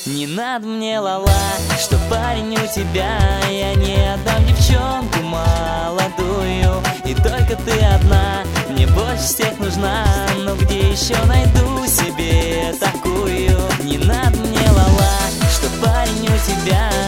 Не надо мне лала, что парень у тебя. Я не отдам девчонку молодую. И только ты одна мне больше всех нужна. Но где еще найду себе такую? Не надо мне лала, что парень у тебя.